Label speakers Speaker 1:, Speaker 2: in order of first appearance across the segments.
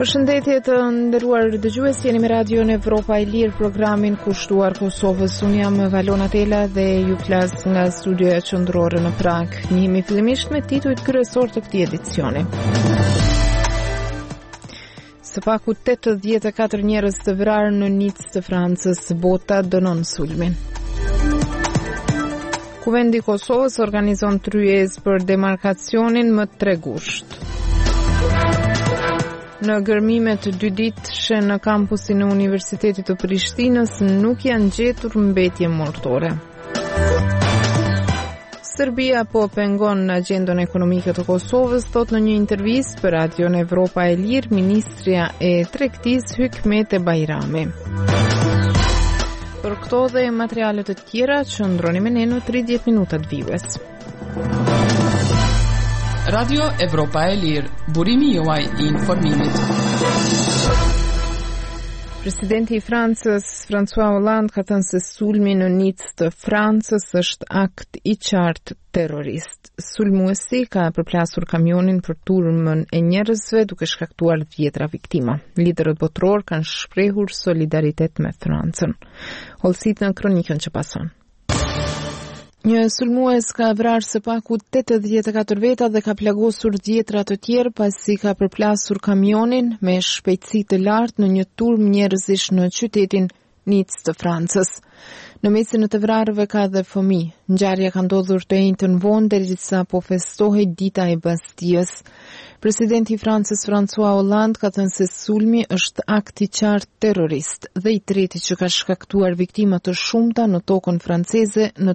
Speaker 1: Përshëndetje të nderuar dëgjues, jeni me Radion Evropa e Lirë, programin kushtuar Kosovës. Unë jam Valona Tela dhe ju flas nga studioja qendrore në Prag. Njihemi fillimisht me titujt kryesor të këtij edicioni. Së paku 84 njerëz të vrarë në Nicë të Francës, bota dënon sulmin. Kuvendi i Kosovës organizon tryezë për demarkacionin më 3 gusht. Në gërmimet 2 ditëshe në kampusin e Universitetit të Prishtinës nuk janë gjetur mbetje mortore. Serbia po pengon në agjendën ekonomike të Kosovës, thot në një intervistë për Radion Evropa e Lirë ministrja e tregtisë Hykmete Bajrami. Për këto dhe materialet të tjera, qëndroni me ne në 30 minutat vijues.
Speaker 2: Radio Evropa e Lirë, burimi juaj I informimit.
Speaker 1: Presidenti I Francës, François Hollande, ka thënë se sulmi në Nicë të Francës është akt I qartë terrorist. Sulmuesi ka përplasur kamionin për turmën e njerëzve duke shkaktuar 10 viktima. Liderët botëror kanë shprehur solidaritet me Francën. Hollësit në kronikën që pason. Një sulmues ka vrarë së paku 84 veta dhe ka plagosur 10 të tjerë pasi ka përplasur kamionin me shpejtësi të lartë në një turm njerëzish në qytetin Nicë të Francës. Në mesin e të vrarëve ka dhe fëmijë. Ngjarja ka ndodhur të njëjtën vonë derisa po festohej dita e Bastiës. Presidenti I Francës François Hollande ka thënë se sulmi është akt I qartë terrorist dhe I treti që ka shkaktuar viktima të shumta në tokën franceze në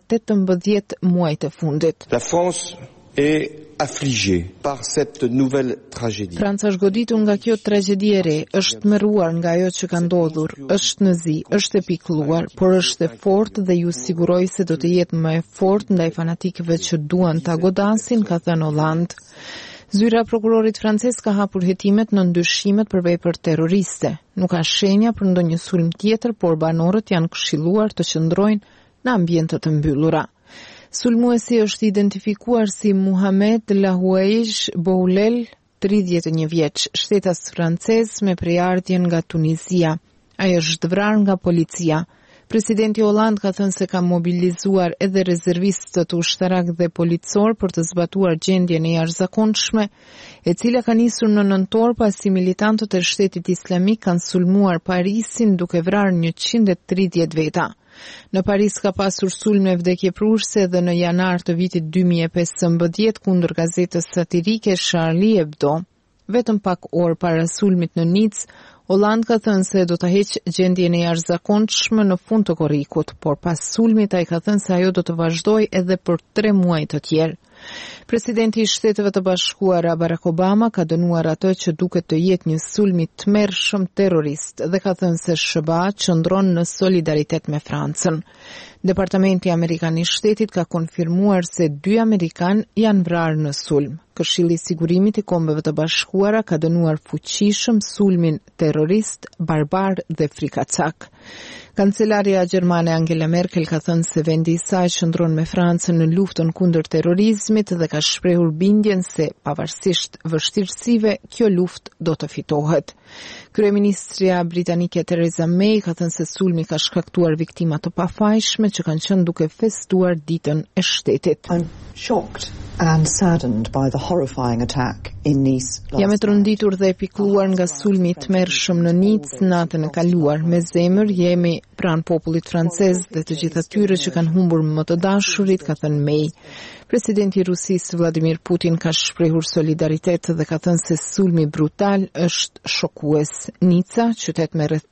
Speaker 1: 18 muajt e fundit.
Speaker 3: La France est affligée par cette nouvelle tragédie.
Speaker 1: Franca është goditur nga kjo tragjedi e re, është mërruar nga ajo që ka ndodhur, është në zi, është e pikëlluar, por është e fortë dhe ju siguroj se do të jetë më e fortë ndaj fanatikëve që duan ta godasin, ka thënë Hollande. Zyra e prokurorit francez ka hapur hetimet në ndyshimet për vepër terroriste. Nuk ka shenja për ndonjë sulm tjetër, por banorët janë këshilluar të qëndrojnë në ambiente të mbyllura. Sulmuesi është identifikuar si Mohamed Lahouej Boulel, 31 vjeç, shtetas francez me prejardhjen nga Tunizia. Ai është vrarë nga policia. Presidenti Hollande ka thënë se ka mobilizuar edhe rezervistë të ushtarak dhe policor për të zbatuar gjendjen e jashtëzakonshme, e cila ka nisur në nëntor pasi militantët e Shtetit Islamik kanë sulmuar Parisin duke vrarë 130 veta. Në Paris ka pasur sulme vdekjepruese dhe në janar të vitit 2015 kundër gazetës satirike Charlie Hebdo. Vetëm pak orë para sulmit në Nicë, Hollande ka thënë se do ta heqë gjendjen e jashtëzakonshme në fund të korrikut, por pas sulmit ai ka thënë se ajo do të vazhdojë edhe për 3 muaj të tjerë. Presidenti I Shteteve të Bashkuara Barack Obama ka dënuar atë që duket të jetë një sulm I tmerrshëm terrorist dhe ka thënë se SBA qëndron në solidaritet me Francën. Departamenti Amerikan I Shtetit ka konfirmuar se 2 amerikanë janë vrarë në sulm. Këshilli I Sigurimit I Kombeve të Bashkuara ka dënuar fuqishëm sulmin terrorist, barbar dhe frikacak. Kancelaria gjermane Angela Merkel ka thënë se vendi I saj qëndron me Francën në luftën kundër terrorizmit dhe ka shprehur bindjen se pavarësisht vështirësive, kjo luftë do të fitohet. Kryeministria britanike Theresa May ka thënë se sulmi ka shkaktuar viktima të pafajshme që kanë qenë duke festuar ditën e shtetit.
Speaker 4: I'm shocked and saddened by the horrifying attack in Nice.
Speaker 1: Jam e trondittur dhe e pikëlluar nga sulmi I tmerrshëm në Nicë natën e kaluar. Me zemër jemi pranë popullit francez dhe të gjithë atyre që kanë humbur më të dashurit, ka thënë May. Presidenti I Rusisë Vladimir Putin ka shprehur solidaritet dhe ka thënë se sulmi brutal është shokues. Nica, qytet me rreth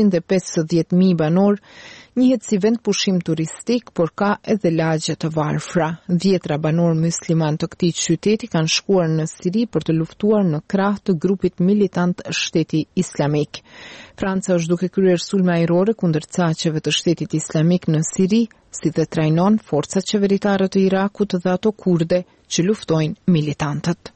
Speaker 1: 350.000 banor, njihet si vend pushim turistik, por ka edhe lagje të varfra. 10 banor musliman të këtij qyteti kanë shkuar në Siri për të luftuar në krah të grupit militant Shteti Islamik. Franca është duke kryer sulme ajrore kundër caqeve të Shtetit Islamik në Siri, si dhe trajnon forcat qeveritare të Irakut dhe ato kurde që luftojnë militantët.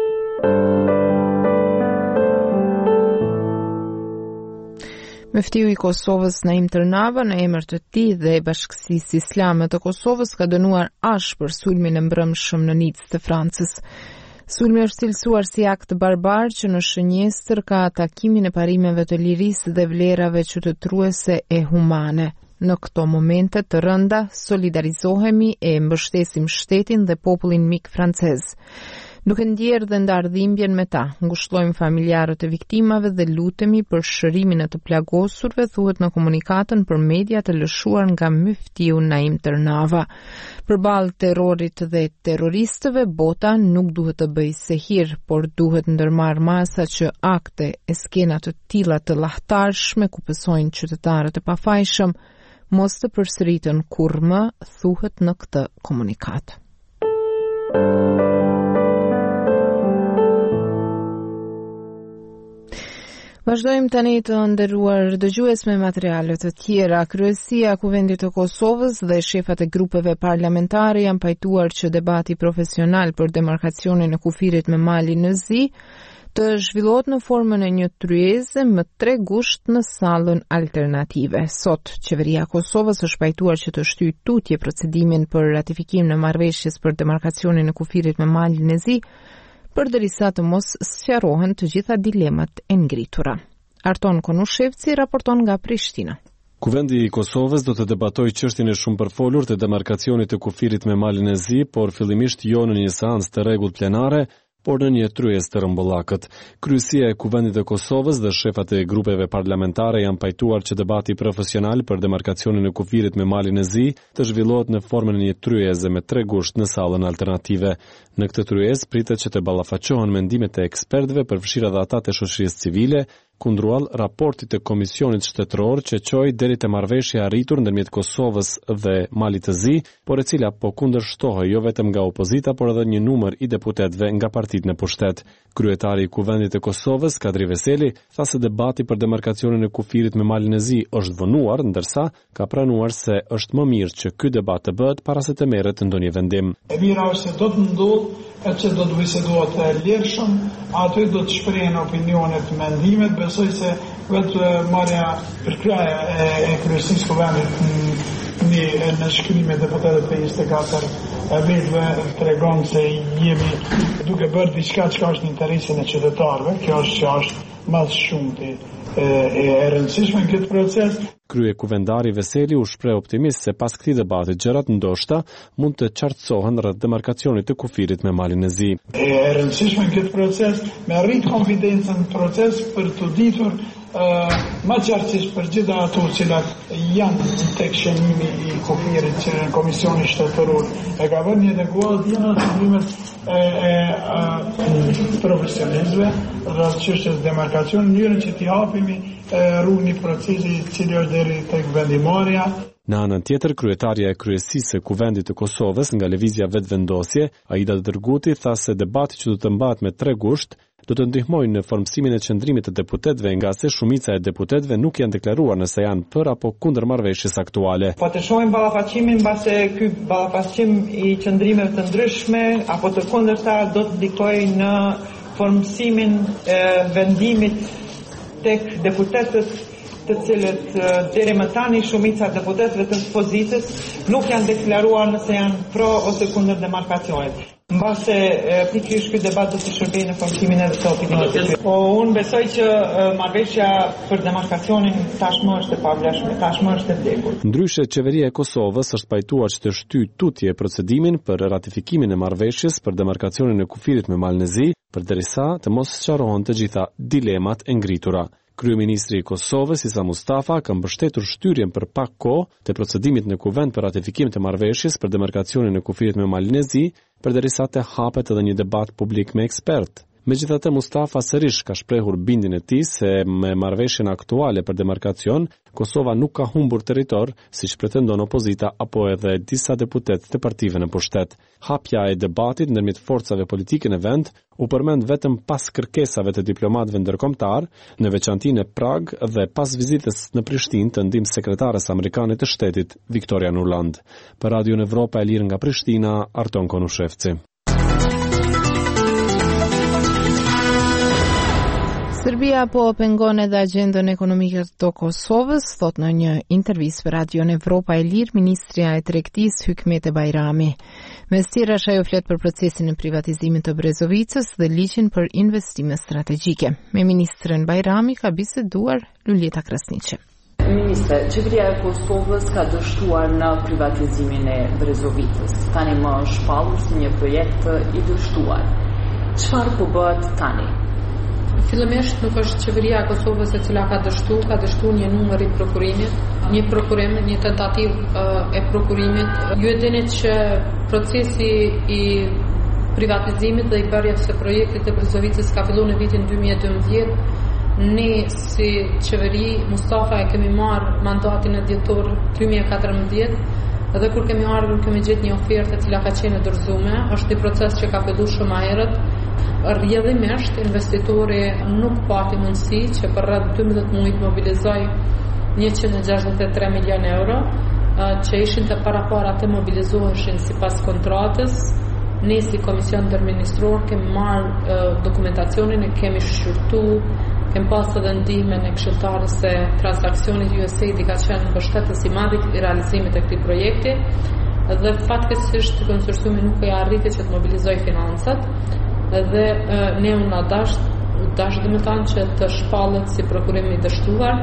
Speaker 1: Meftiu I Kosovës Naim Tërnava në emër të tij dhe Bashkësisë Islame të Kosovës ka dënuar ashpër sulmin e mbrëmshëm në Nicë të Francës. Sulmi është cilësuar si akt barbar që në shënjestër ka atakimin e parimeve të lirisë dhe vlerave qytetëruese e humane. Në këto momente të rënda, solidarizohemi e mbështesim shtetin dhe popullin mik francez. Duke ndjerë dhe ndarë dhimbjen me ta, ngushtojmë familjarët e viktimave dhe lutemi për shërimin e të plagosurve, thuhet në komunikatën për media të lëshuar nga Myftiu Naim Tërnava. Përballë terrorit dhe terroristëve, bota nuk duhet të bëjë sehir, por duhet ndërmarrë masa që akte e skena të tilla të llahtarshme ku pësojnë qytetarët e pafajshëm mos të përsëritën kurrë më, thuhet në këtë komunikat. Vazhdojmë tani të nderuar dëgjues me materiale të tjera. Kryesia e Kuvendit të Kosovës dhe shefat e grupeve parlamentare janë pajtuar që debati profesional për demarkacionin e kufirit me malin në zi të zhvillohet në formën e një tryeze më 3 gusht në sallën alternative. Sot, qeveria e Kosovës është pajtuar që të shtyjë tutje procedimin për ratifikim në marrëveshjes për demarkacionin e kufirit me malin në zi, përderisa të mos sqarohen të gjitha dilemat e ngritura. Arton Konushevci raporton nga Prishtina.
Speaker 5: Kuvendi i Kosovës do të debatojë çështjen e shumë përfolur të demarkacionit të kufirit me malin e zi, por fillimisht jo në një seancë të rregullt plenare, por në një tryezë të rëmbullakët. Kryesia e Kuvendit të Kosovës dhe shefat e grupeve parlamentare janë pajtuar që debati profesional për demarkacionin e kufirit me malin e zi të zhvillohet në formën e një tryeze me 3 gusht në sallën alternative. Në këtë tryezë pritet që të ballafaqohen mendimet e ekspertëve, përfshirë edhe ata të shoqërisë civile, kundruall raportit të Komisionit Shtetëror që çoi deri te marrëveshja e arritur ndërmjet Kosovës dhe Malit të Zi, por e cila po kundërshtohej jo vetëm nga opozita, por edhe një numër i deputetëve nga partitë në pushtet. Kryetari i Kuvendit të Kosovës, Kadri Veseli, tha se debati për demarkacionin e kufirit me malin e zi është vonuar, ndërsa ka pranuar se është më mirë që ky debat të bëhet para se të merret ndonjë vendim.
Speaker 6: E mira është se do të ndodhë që do të bisedohet lirshëm, aty do të shprehen opinionet, mendimet, besoj se vetë marrja përkraja e kryesisë Kuvendit në shkrimet e deputetëve të 24 viteve tregon se jemi duke bërë diçka që është në interesin e qytetarëve, kjo është që është më shumë e rëndësishme në këtë proces.
Speaker 5: Kryekuvendari Veseli u shpreh optimist se pas këtij debati gjërat ndoshta mund të qartësohen rreth demarkacionit të kufirit me malin e zi.
Speaker 6: E rëndësishme në këtë proces me arrit konfidencën në proces për të ditur më qartësisht për gjitha ato cilat janë tek shënimi i kufirit që në Komisioni Shtetëror e ka vënë një adeguat janë qëllimet profesionistëve rreth çështjes demarkacion, në mënyrën që t'i hapimi rrugën i procesit cili është deri tek vendimarrja.
Speaker 5: Në anën tjetër, kryetaria e kryesisë së Kuvendit të Kosovës nga lëvizja Vetvendosje, Aida Dërguti, tha se debati që do të mbahet me 3 gusht do të ndihmojnë në formësimin e qëndrimit të deputetëve, nga se shumica e deputetëve nuk janë deklaruar nëse janë për apo kundër marrëveshjes aktuale.
Speaker 7: Po të shohim ballafaqimin mbase ky ballafaqim i qëndrimeve të ndryshme apo të kundërta do të ndikojë në formësimin e vendimit tek deputetët, të cilët deri më tani shumica e deputetëve të opozitës nuk janë deklaruar nëse janë pro ose kundër demarkacionit. Mbase pikërisht ky debat do të shërbejë në formësimin edhe të opinionit. Po unë besoj që marrëveshja për demarkacionin tashmë është e pavlefshme, tashmë është e vdekur.
Speaker 5: Ndryshe, qeveria e Kosovës është pajtuar që të shtyjë tutje procedimin për ratifikimin e marrëveshjes për demarkacionin e kufirit me malin e zi, përderisa të mos sqarohen të gjitha dilemat e ngritura. Kryeministri i Kosovës, Isa Mustafa, ka mbështetur shtyrjen për pak kohë të procedimit në kuvend për ratifikim të marrëveshjes për demarkacionin e kufirit me malin e zi, përderisa të hapet edhe një debat publik me ekspert. Megjithatë, Mustafa sërish ka shprehur bindjen e tij se me marrëveshjen aktuale për demarkacion, Kosova nuk ka humbur territor, siç pretendon opozita apo edhe disa deputetë të partive në pushtet. Hapja e debatit ndërmjet forcave politike në vend u përmend vetëm pas kërkesave të diplomatëve ndërkombëtar, në veçanti në Prag dhe pas vizitës në Prishtinë të ndihmë sekretares amerikane të shtetit, Victoria Nuland. Për Radio Evropa e Lirë nga Prishtina, Arton Konushevci.
Speaker 1: Serbia Qeveria po pengon edhe agjendën ekonomike të Kosovës, thot në një intervistë për Radion Evropa e Lirë ministrja e tregtisë Hykmete Bajrami. Mes tjerash ajo flet për procesin e privatizimit të Brezovicës dhe ligjin për investime strategjike. Me ministren Bajrami ka biseduar Luljeta Krasniqe.
Speaker 8: Ministre, qeveria e Kosovës ka dështuar në privatizimin e Brezovicës. Tani më është shpallur si një projekt i dështuar. Çfarë po bëhet tani?
Speaker 9: Fillimisht nuk është qeveria e Kosovës e cila ka dështu një numër i prokurimit, një tentativë e prokurimit. Ju e dini që procesi i privatizimit dhe i bërjes së projektit të Brezovicës ka filluar në vitin 2012. Ne si qeveri Mustafa e kemi marrë mandatin e dhjetor 2014 dhe kur kemi ardhur kemi gjetë një ofertë e cila ka qenë dorëzuar. Është një proces që ka filluar shumë më herët. Rrjedhimisht investitori nuk pati mundësi që për rreth 12 muaj të mobilizoj 163 milion euro që ishin të para të mobilizoheshin sipas kontratës. Ne si komision ndërministror kemi marrë dokumentacionin e kemi shqyrtuar, kemi pas edhe ndihmën e këshilltarës së transaksionit USAID ka qenë mbështetës i madh i realizimit të këtij projekti dhe fatkeqësisht konsorciumi nuk e arriti që të mobilizojë financat dhe ne unë dash dhe më thanë që të shpallet si prokurim i dështuar.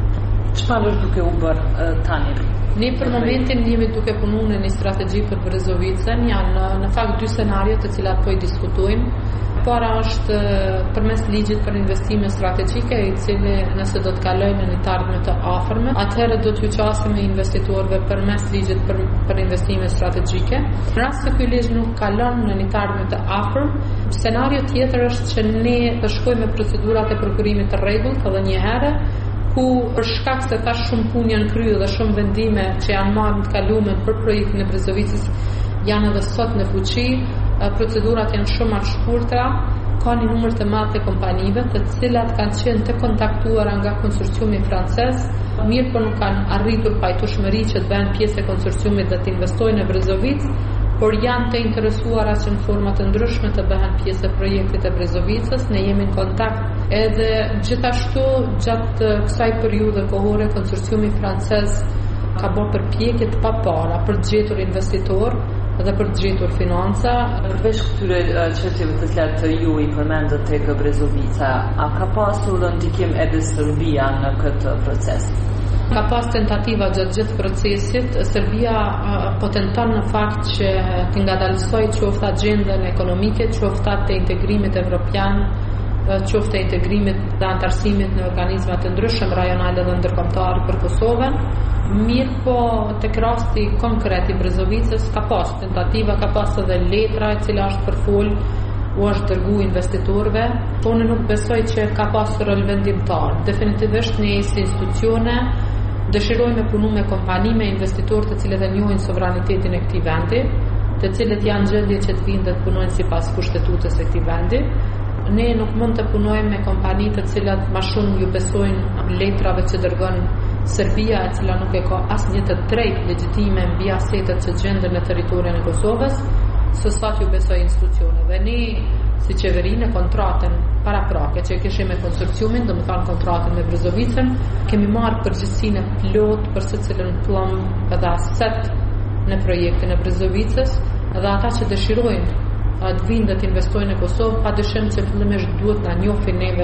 Speaker 8: Çfarë është duke u bërë tani?
Speaker 9: Ne për momentin jemi duke punuar në një strategji për Brezovicën. Janë në fakt dy scenario të cilat po i diskutojmë. Para është përmes ligjit për investime strategjike, i cili nëse do të kalojë në një ardhmë të afërme, atëherë do të hyqasim me investitorëve përmes ligjit për investime strategjike. Në rast se ky ligj nuk kalon në një ardhmë të afërm, scenario tjetër është që ne të shkojmë me procedurat e prokurimit të rregullt edhe një herë, ku për shkak se tash shumë punë janë kryer dhe shumë vendime që janë marrë të kaluara për projektin e Brezovicës janë edhe sot në fuqi, procedurat janë shumë më të shkurtra, ka një numër të madh të kompanive të cilat kanë qenë të kontaktuara nga konsorciumi francez, mirë po nuk kanë arritur pajtueshmëri që të bëhen pjesë e konsorciumit dhe të investojnë në Brezovicë, por janë të interesuara që në forma të ndryshme të bëhen pjesë e projektit e Brezovicës. Ne jemi në kontakt edhe gjithashtu gjatë kësaj periudhe kohore konsorciumi francez ka bërë përpjekje të papara për të gjetur investitor dhe për të gjetur financa.
Speaker 8: Përveç këtyre çështjeve të cilat ju i përmendët tek Brezovica, a ka pasur ndikim edhe Serbia në këtë proces?
Speaker 9: Ka pas tentativa gjatë gjithë procesit. Serbia po tenton në fakt që të ngadalësoj qoftë agjendën ekonomike, qoftë të integrimit evropian, qoftë të integrimit dhe antarësimit në organizmat të ndryshëm rajonale dhe ndërkombëtar për Kosovën. Mirë po tek rasti konkret i Brezovicës ka pas tentativa, ka pas edhe letra e cila është përfol u është dërgu investitorëve, po unë nuk besoj që ka pasur rol vendimtar. Definitivisht ne si institucione dëshirojmë me punu me kompani, me investitorë të cilët e njohin sovranitetin e këtij vendi, të cilët janë gjendje që të vinë dhe të punojnë sipas kushtetutës së këtij vendi. Ne nuk mund të punojmë me kompani të cilat më shumë ju besojnë letrave që dërgon Serbia, e cila nuk e ka asnjë të drejtë legjitime mbi asetet që gjenden në territorin e Kosovës, sesa ju besoj institucioneve. Ne si qeveri në kontratën paraprake që kishim me konsorciumin, domethënë kontratën me Brezovicën, kemi marrë përgjegjësinë plot për secilën plumb edhe aset në projektin e Brezovicës, dhe ata që dëshirojnë të vinë dhe të investojnë në Kosovë, padyshim që fillimisht duhet na njohin neve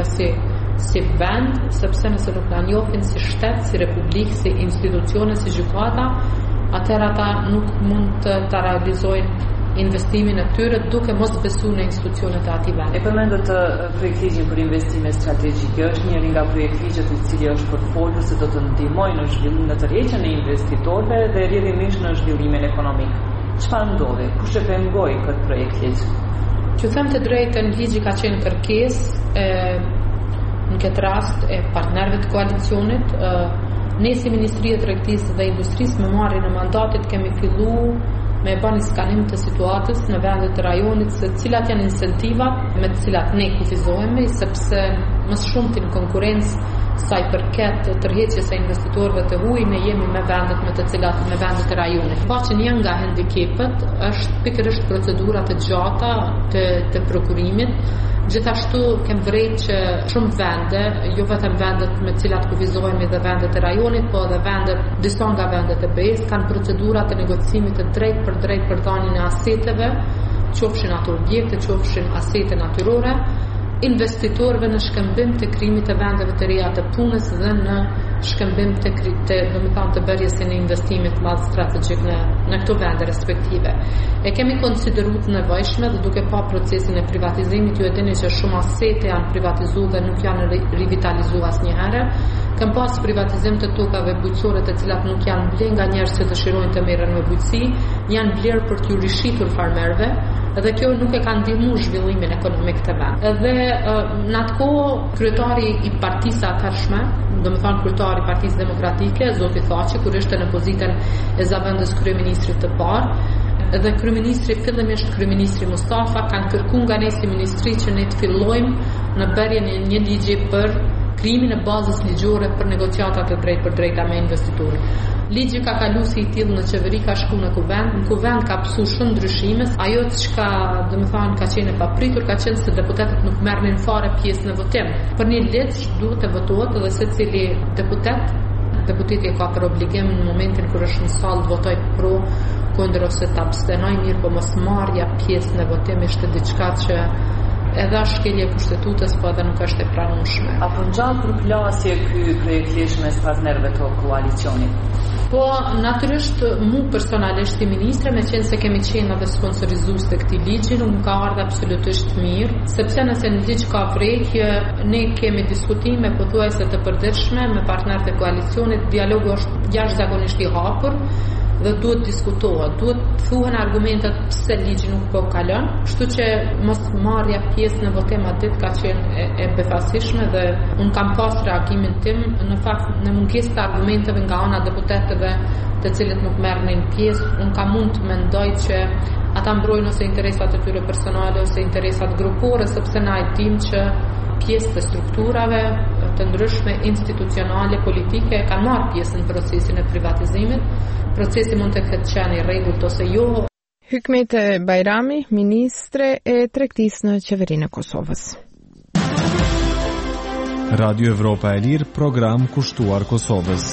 Speaker 9: si vend, sepse nëse nuk na njohin si shtet, si republikë, si institucione, si gjykata, atëherë ata nuk mund të realizojnë investimin e tyre duke mos besuar në institucionet e atij vendi.
Speaker 8: E përmendët projektin për investime strategjike, është njëri nga projektet i cili është përfolur se do të ndihmojë në zhvillimin në tërheqjen e investitorëve dhe rrjedhimisht në zhvillimin ekonomik. Çfarë ndodhi? Kush e pengoi këtë projekt ligj?
Speaker 9: Që them të drejtën, ligji ka qenë kërkesë në këtë rast e partnerëve të koalicionit. Ne si Ministri e Tregtisë dhe Industrisë me marrjen e mandatit kemi filluar me bani skanim të situatës në vendet të rajonit, se cilat janë incentivat me të cilat ne kufizohemi, sepse më shumë në konkurrencë sa i përket tërheqjes së investitorëve të huaj, ne jemi me vendet me vendet e rajonit. Pa që një nga handicapet është pikërisht procedurat e gjata të prokurimit. Gjithashtu kem vërejt që shumë vende, jo vetëm vendet me cilat kufizohemi dhe vendet e rajonit, po edhe disa nga vendet e BE-s kanë procedurat e negocimit të drejt për dhënien e aseteve, qofshin ato objekte, qofshin asete natyrore, investitorëve në shkëmbim të krijimit të vendeve të reja të punës dhe në shkëmbim të bërjes së investimit madh strategjik në këto vende respektive. E kemi konsideruar të nevojshme dhe duke pa procesin e privatizimit, ju e dini që shumë asete janë privatizuar dhe nuk janë rivitalizuar asnjëherë. Kam pas privatizim të tokave bujqësore të cilat nuk janë bler nga njerëz që dëshirojnë të merren me bujqësi, janë bler për t'ju rishitur farmerëve, dhe kjo nuk e ka ndihmuar zhvillimin ekonomik të vend. Edhe në atë kohë kryetari i partisë atërshme, domethënë kryetari i Partisë Demokratike, zoti Thaçi, kur ishte në pozitën e zavendës kryeministrit të parë, dhe fillimisht kryeministri Mustafa kanë kërkuar nga ne si ministri që ne të fillojmë në bërjen e një ligji për krijimin e bazës ligjore për negociatat e drejta me investitorët. Ligji ka kalu si i tillë në qeveri, ka shku në kuvend ka pësu shumë ndryshime. Ajo çka domethënë ka qenë e papritur ka qenë se deputetët nuk merrnin fare pjesë në votim. Për një ligj duhet të votohet dhe secili deputeti ka për obligim në momentin kur është në sallë të votojë pro, kundër ose të abstenojë, mirë po mos marrja pjesë në votim ishte diçka që edhe shkelje kushtetutës, po edhe nuk është e pranueshme.
Speaker 8: Apo ngjall për plasje ky projekt ligj mes partnerëve të koalicionit?
Speaker 9: Po, natyrisht, mu personalisht si ministre, me qenë se kemi qenë edhe sponsorizues të këtij ligji, nuk ka ardhur absolutisht mirë, sepse nëse në ligj ka vrekje, ne kemi diskutime pothuajse të përditshme me partnerët e koalicionit, dialogu është jashtëzakonisht i hapur dhe duhet diskutohet, duhet thuhen argumentet pse ligji nuk po kalon, kështu që mos marrja pjesë në votim atë ditë ka qenë e befasishme dhe un kam pas reagimin tim në fakt në mungesë të argumenteve nga ana deputetëve të cilët nuk merrnin pjesë. Un kam mund të mendoj që ata mbrojnë ose interesat e tyre personale ose interesat grupore, sepse na e dim që pjesë të strukturave të ndryshme institucionale, politike kanë marrë pjesë në procesin e privatizimit. Procesi mund të ketë qenë i rregullt ose jo.
Speaker 1: Hykmet Bajrami, ministre e tregtisë në qeverinë e Kosovës.
Speaker 10: Radio Evropa e Lirë, program kushtuar Kosovës.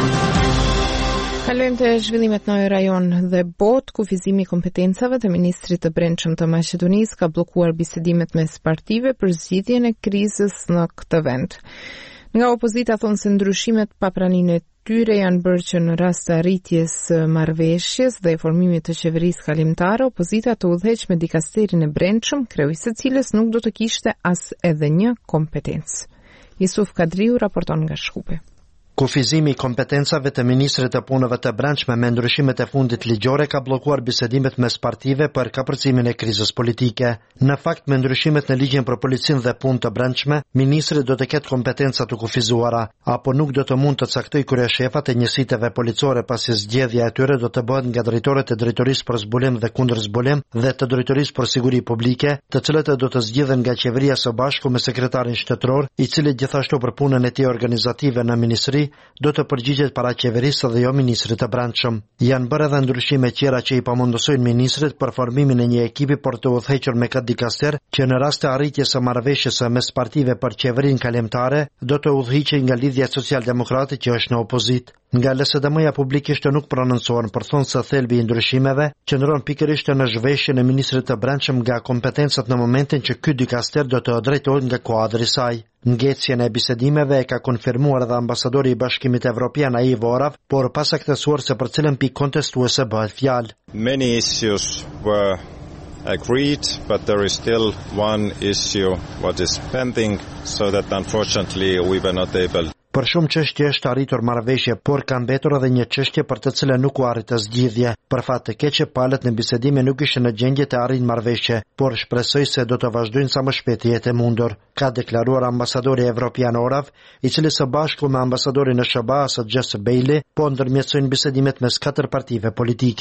Speaker 1: Kalojmë të zhvillimet në rajon dhe botë. Kufizimi i kompetencave të ministrit të brendshëm të Maqedonisë ka bllokuar bisedimet mes partive për zgjidhjen e krizës në këtë vend. Nga opozita thonë se ndryshimet pa praninë e tyre janë bërë që në rast të arritjes marrëveshjes dhe formimit të qeverisë kalimtare, opozita të udhëheq me dikasterin e brendshëm, kryejues së cilës nuk do të kishte as edhe një kompetencë. Yusuf Kadriu raporton nga Shkupi.
Speaker 11: Kufizimi i kompetencave të ministrit të punëve të brendshme me ndryshimet e fundit ligjore ka bllokuar bisedimet mes partive për kapërcimin e krizës politike. Në fakt, me ndryshimet në ligjin për policinë dhe punë të brendshme, ministri do të ketë kompetenca të kufizuara, apo nuk do të mund të caktojë kryeshefat e njësiteve policore pasi zgjedhja e tyre do të bëhet nga drejtorët e drejtorisë për zbulim dhe kundër zbulim dhe të drejtorisë për siguri publike, të cilët do të zgjidhen nga qeveria së bashku me sekretarin shtetëror, i cili gjithashtu për punën e tij organizative në ministri do të përgjigjet para qeverisë dhe jo ministrit të brendshëm. Janë bërë edhe ndryshime tjera që i pamundosojnë ministrit për formimin e një ekipi për të udhëhequr me këtë dikaster që në rast të arritjes së marrëveshjes mes partive për qeverinë kalimtare do të udhëhiqej nga Lidhja Social-Demokrate që është në opozitë. Nga LSDM-ja publikisht nuk prononcohen për thonë se thelbi i ndryshimeve qëndron pikërisht në zhveshjen e ministrit të brendshëm nga kompetencat në momentin që ky dikaster do të drejtohet nga kuadri i saj. Ngecjen e bisedimeve e ka konfirmuar edhe ambasadori i Bashkimit Evropian Ivo Orav, por pas saktësuar se për cilën pikë kontestuese bëhet fjalë.
Speaker 12: Many issues were agreed, but there is still one issue what is pending, so that unfortunately we were not able.
Speaker 11: Për shumë çështje është arritur marrëveshje, por ka mbetur edhe një çështje për të cilën nuk u arrit zgjidhje. Për fat të keq, palët në bisedime nuk ishin në gjendje të arrijnë marrëveshje, por shpresoj se do të vazhdojnë sa më shpejt të jetë mundur, ka deklaruar ambasadori evropian Orav, i cili së bashku me ambasadorin e SBA-s Jess Bailey po ndërmjetësojnë bisedimet mes katër partive politike.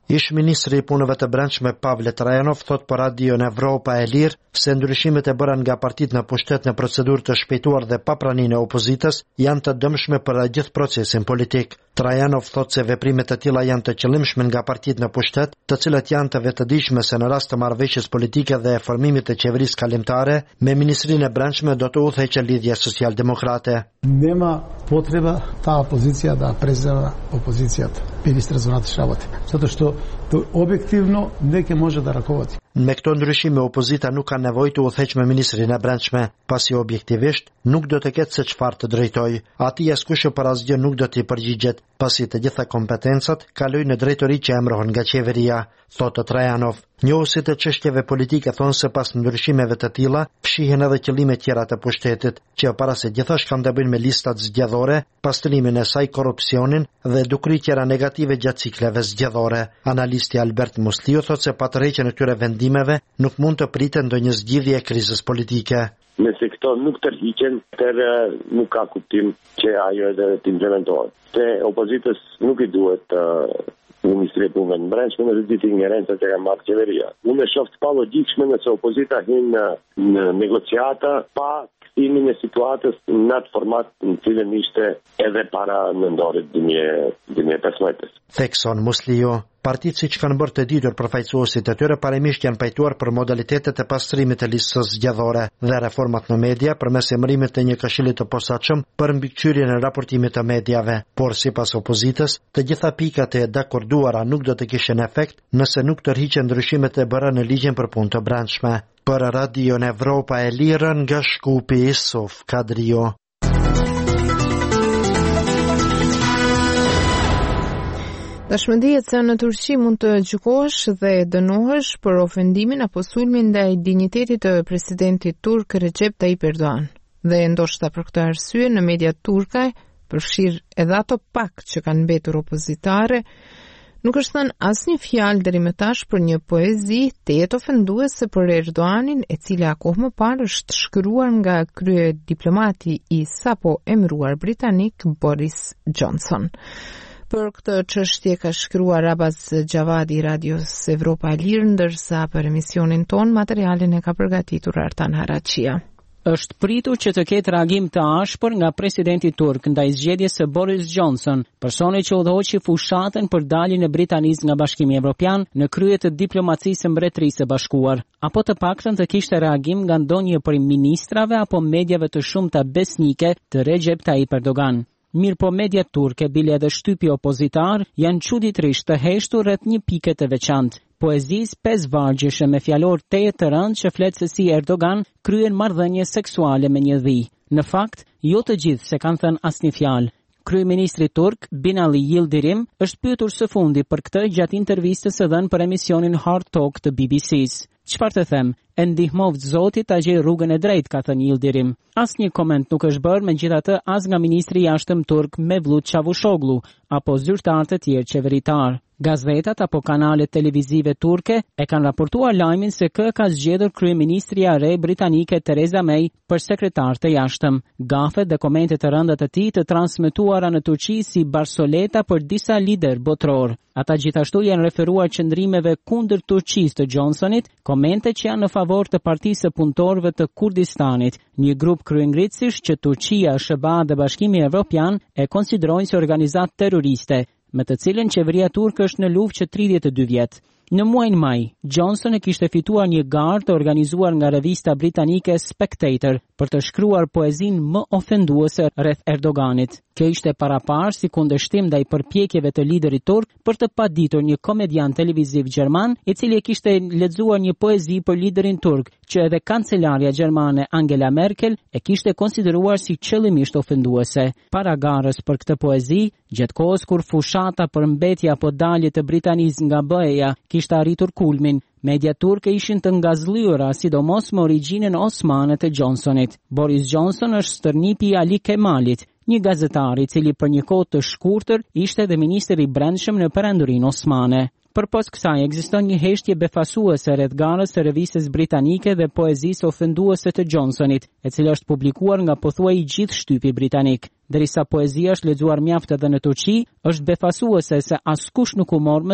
Speaker 11: Ish ministri I punëve të brendshme Pavle Trajanov thot për radion Evropa e Lirë se ndryshimet e bëra nga partitë në pushtet në procedurë të shpejtuar dhe pa praninë e opozitës janë të dëmshme për gjithë procesin politik. Trajanov thot se veprimet e tilla janë të qëllimshme nga partitë në pushtet, të cilat janë të vetëdijshme se në rast të marrëveshjes politike dhe e formimit të qeverisë kalimtare me ministrinë e brendshme do të udhëheqë lidhje socijaldemokrate.
Speaker 13: Nema potreba ta opozicija da prezira opozicijat ministra za vanjske работи, zato što to objektivno neke može da rakovati.
Speaker 11: Me këto ndryshime opozita nuk ka nevojë të udhëheqë me ministrin e brendshme, pasi objektivisht nuk do të ketë se çfarë të drejtoj. Ati askush për asgjë nuk do t'i përgjigjet, pasi të gjitha kompetencat kalojnë në drejtori që emërohen nga qeveria, thotë Trajanov. Njohësit e çështjeve politike thonë se pas ndryshimeve të tilla fshihen edhe qëllime tjera të pushtetit, që para se gjithashtu kanë të bëjnë me listat zgjedhore, pastrimin e saj, korrupsionin dhe dukri tjera negative gjatë cikleve zgjedhore. Analisti Albert Musliu thotë se pa tërheqjen e këtyre vendimeve nuk mund të pritet ndonjë zgjidhje e krizës politike.
Speaker 14: Nëse këto nuk tërhiqen, nuk ka kuptim që ajo edhe të implementohet. Se opozitës nuk I duhet Ministri e punëve në brendshme në ditë ingerenca që ka marrë qeveria. Unë e shoh të pa logjikshme nëse opozita hin në negociata pa kthimin e situatës në atë format në cilën ishte edhe para nëndorit 2015.
Speaker 11: Thekson Musliu. Partitë siç kanë bërë të ditur përfaqësuesit e tyre parimisht janë pajtuar për modalitetet e pastrimit të listës zgjedhore dhe reformat në media përmes emërimit të një këshilli të posaçëm për mbikëqyrjen e raportimit të mediave. Por sipas opozitës, të gjitha pikat e dakorduara nuk do të kishin efekt nëse nuk tërhiqen ndryshimet e bëra në ligjin për punë të brendshme. Për Radion Evropa e Lirë nga Shkupi Isuf Kadrio.
Speaker 1: Dashmëndihet se në Turqi mund të gjykohesh dhe dënohesh për ofendimin apo sulmin ndaj dinjitetit të presidentit turk Recep Tayyip Erdogan. Dhe ndoshta për këtë arsye në mediat turke, përfshirë edhe ato pak që kanë mbetur opozitare, nuk është thënë asnjë fjalë deri më tash për një poezi tetë ofenduese për Erdoganin, e cila kohë më parë është shkruar nga krye diplomati I sapo emëruar britanik Boris Johnson. Për këtë çështje ka shkruar Rabaz Gjavadi Radios Evropa e Lirë, ndërsa për emisionin ton materialin e ka përgatitur Artan Harachia.
Speaker 15: Është pritur që të ketë reagim të ashpër nga presidenti turk ndaj zgjedhjes së Boris Johnson, personi që udhëhoqi fushatën për daljen e Britanisë nga Bashkimi Evropian në krye të diplomacisë së Mbretërisë së Bashkuar, apo të paktën të kishte reagim nga ndonjë prej ministrave apo mediave të shumta besnike të Recep Tayyip Erdogan. Mirë po media turke, bile edhe shtypi opozitar, janë çuditërisht të heshtur rreth një pike të veçantë. Poezisë 5 vargjishe me fjalor teje të rëndë që flet se si Erdogan kryen marrëdhënie seksuale me një dhi. Në fakt, jo të gjithë se kanë thënë asnjë fjalë. Kryeministri turk Binali Yildirim është pyetur së fundi për këtë gjatë intervistës së dhënë për emisionin Hard Talk të BBC-s. Çfarë të them? E ndihmovt Zoti ta gjej rrugën e drejtë, ka thënë Yildirim. Asnjë koment nuk është bërë, megjithatë as nga ministri I jashtëm turk Mevlut Çavuşoglu apo zyrtarë të tjerë qeveritar. Gazetat apo kanalet televizive turke e kanë raportuar lajmin se kë ka zgjedhur kryeministria e re britanike Theresa May për sekretar të jashtëm. Gafet dhe komente të rënda të tij të transmetuara në Turqi si barsoleta për disa lider botror. Ata gjithashtu janë referuar qëndrimeve kundër Turqisë të Johnsonit, komente që janë në favor të Partisë së Punëtorëve të Kurdistanit, një grup kryengritësish që Turqia, SBA dhe Bashkimi Evropian e konsiderojnë si organizatë terroriste, me të cilën qeveria turke është në luftë që 32 vjet. Në muajin maj, Johnson e kishte fituar një garë të organizuar nga revista britanike Spectator për të shkruar poezinë më ofenduese rreth Erdoganit. Kjo ishte paraparë si kundërshtim ndaj përpjekjeve të liderit turk për të paditur një komedian televiziv gjerman, I cili e kishte lexuar një poezi për liderin turk, që edhe kancelarja gjermane Angela Merkel e kishte konsideruar si qëllimisht ofenduese. Para garës për këtë poezi, gjatë kohës kur fushata për mbetje apo dalje të Britanisë nga BE-ja kishte arritur kulmin, media turke ishin të ngazëllyera, sidomos me origjinën osmane të Johnsonit. Boris Johnson është stërnipi I Ali Kemalit, një gazetar I cili për një kohë të shkurtër ishte dhe ministri I brendshëm në perandorinë osmane. Përpos kësaj ekziston një heshtje befasuese rreth garës së revistës britanike dhe poezisë ofenduese të Johnsonit, e cila është publikuar nga pothuaj I gjithë shtypi britanik. Derisa poezia është lexuar mjaft edhe në Turqi, është befasuese se askush nuk u mor me të,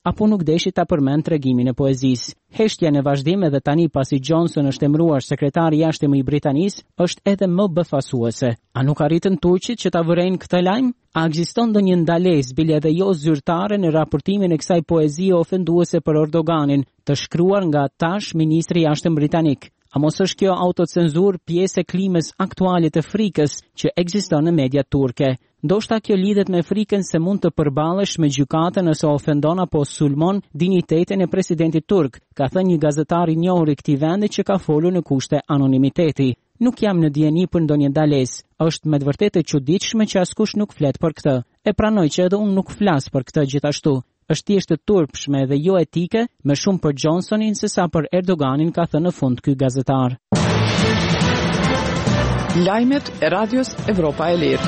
Speaker 15: apo nuk deshi ta përmend tregimin e poezisë. Heshtja në vazhdim edhe tani pasi Johnson është emëruar sekretari i jashtëm i Britanisë është edhe më befasuese. A nuk arritën turqit që ta vërejnë këtë lajm? A ekziston ndonjë ndalesë bile edhe jo zyrtare në raportimin e kësaj poezie ofenduese për Erdoganin, të shkruar nga tash ministri i jashtëm britanik? A mos është kjo autocenzur pjesë e klimës aktuale të frikës që ekziston në mediat turke? Ndoshta kjo lidhet me frikën se mund të përballesh me gjykatën nëse ofendon apo sulmon dinjitetin e presidentit turk, ka thënë një gazetar i njohur i këtij vendi që ka folur në kushte anonimiteti. Nuk jam në dieni për ndonjë ndalesë. Është me të vërtetë e çuditshme që askush nuk flet për këtë. E pranoj që edhe unë nuk flas për këtë gjithashtu. Është thjesht e turpshme dhe jo etike, më shumë për Johnsonin se sa për Erdoganin, ka thënë në fund ky gazetar.
Speaker 2: Lajmet e Radios Evropa e Lirë.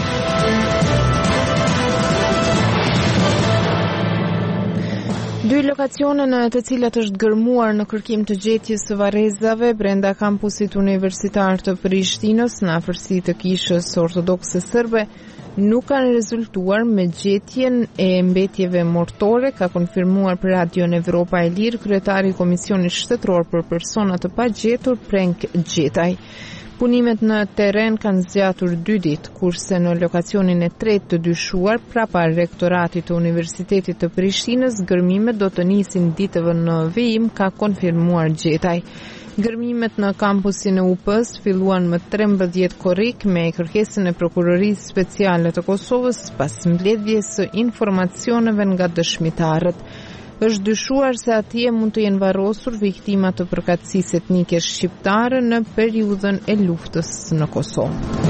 Speaker 1: Dy lokacione në të cilat është gërmuar në kërkim të gjetjes së varrezave brenda kampusit universitar të Prishtinës në afërsi të kishës ortodokse serbe nuk kanë rezultuar me gjetjen e mbetjeve mortore, ka konfirmuar për Radion Evropa e Lirë kryetari i Komisionit Shtetëror për Persona të Pagjetur Prenk Gjetaj. Punimet në terren kanë zgjatur 2 ditë, kurse në lokacionin e tretë të dyshuar, prapa rektoratit të Universitetit të Prishtinës, gërmimet do të nisin ditëve në vijim, ka konfirmuar Gjetaj. Gërmimet në kampusin e UP-s filluan më 13 korrik me kërkesën e Prokurorisë Speciale të Kosovës pas mbledhjes së informacioneve nga dëshmitarët. Është dyshuar se atje mund të jenë varrosur viktima të përkatësisë etnike shqiptare në periudhën e luftës në Kosovë.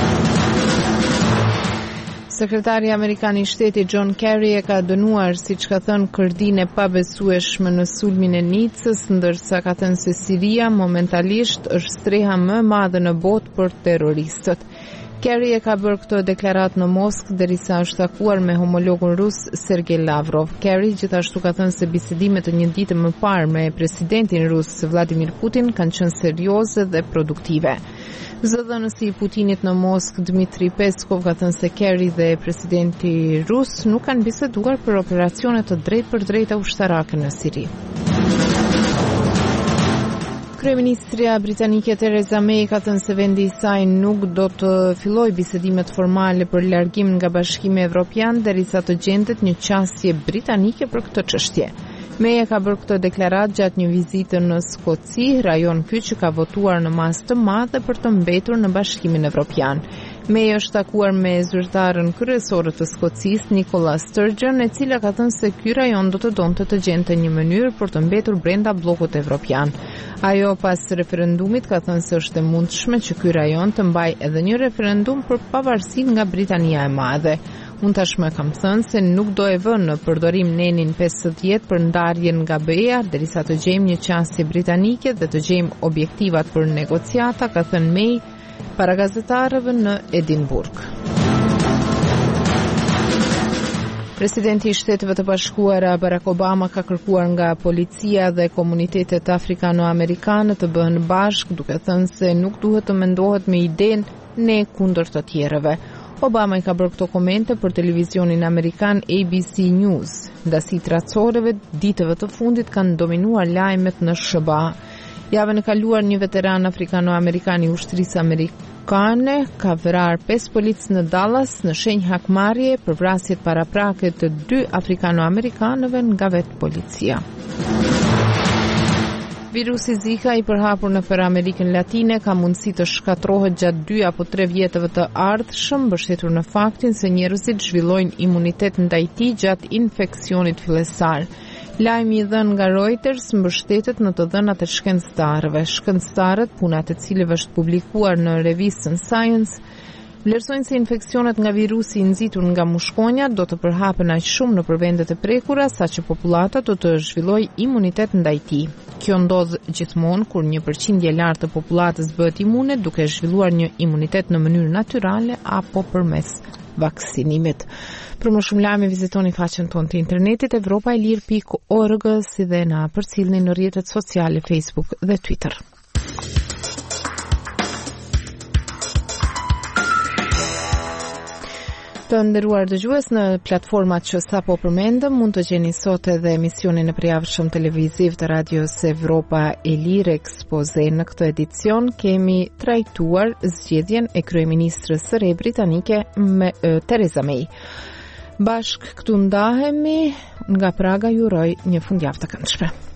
Speaker 1: Sekretari Amerikan i Shtetit John Kerry e ka dënuar, siç ka thënë, Kurdinë e pabesueshme në sulmin e Nicës, ndërsa ka thënë se Siria momentalisht është streha më e madhe në botë për terroristët. Kerry e ka bërë këtë deklarat në Moskë derisa është takuar me homologun rus Sergej Lavrov. Kerry gjithashtu ka thënë se bisedimet e një dite më parë me presidentin rus Vladimir Putin kanë qenë serioze dhe produktive. Zëdhënësi i Putinit në Moskë, Dmitri Peskov, ka thënë se Kerry dhe presidenti rus nuk kanë biseduar për operacione të drejtpërdrejta ushtarake në Siri. Kryeministria britanike Theresa May ka thënë se vendi i saj nuk do të fillojë bisedimet formale për largim nga Bashkimi Evropian derisa të gjendet një qasje britanike për këtë çështje. May ka bërë këtë deklarat gjatë një vizite në Skoci, rajon ky që ka votuar në masë të madhe për të mbetur në Bashkimin Evropian. May është takuar me zyrtarën kryesore të Skocisë, Nicola Sturgeon, e cila ka thënë se ky rajon do të donte të gjente një mënyrë për të mbetur brenda bllokut evropian. Ajo pas referendumit ka thënë se është e mundshme që ky rajon të mbajë edhe një referendum për pavarësinë nga Britania e Madhe. Unë tashmë kam thënë se nuk do e vë në përdorim nenin 50 për ndarjen nga BE-ja derisa të gjejmë një qasje britanike dhe të gjejmë objektivat për negociata, ka thënë May para gazetarëve në Edinburgh. Presidenti i Shteteve të Bashkuara Barack Obama ka kërkuar nga policia dhe komunitetet afrikano-amerikane të bëhen bashkë, duke thënë se nuk duhet të mendohet me idenë ne kundër të tjerëve. Obama i ka bërë këto komente për televizionin amerikan ABC News. Ndasit racoreve ditëve të fundit kanë dominuar lajmet në SBA. Javën e kaluar një veteran afrikano-amerikan i ushtrisë amerikane ka vrarë 5 policë në Dallas në shenjë hakmarrje për vrasjet paraprake të 2 afrikano-amerikanëve nga vetë policia. Virusi Zika i përhapur në Amerikën Latine ka mundësi të shkatrohet gjatë 2 apo 3 vjetëve të ardhshëm, mbështetur në faktin se njerëzit zhvillojnë imunitet ndaj tij gjatë infeksionit fillestar. Lajmi i dhënë nga Reuters mbështetet në të dhënat e shkencëtarëve. Shkencëtarët, punat e cilëve është publikuar në revistën Science, vlerësojnë se infeksionet nga virusi i nxitur nga mushkonja do të përhapen aq shumë në vendet e prekura saqë popullata do të zhvillojë imunitet ndaj tij. Kjo ndodh gjithmonë kur një përqindje e lartë të popullatës bëhet imune duke zhvilluar një imunitet në mënyrë natyrale apo përmes vaksinimit. Për më shumë lajme vizitoni faqen tonë të internetit evropaelir.org, si dhe na përcjellni në rrjetet sociale Facebook dhe Twitter. Të nderuar dëgjues, në platformat që sapo përmendëm, mund të gjeni sot edhe emisionin e përjavshëm televiziv të Radios Evropa e Lirë Expose. Në këtë edicion kemi trajtuar zgjedhjen e kryeministrës së re britanike Theresa May. Bashk këtu ndahemi, nga Praga ju uroj një fundjavë të këndshme.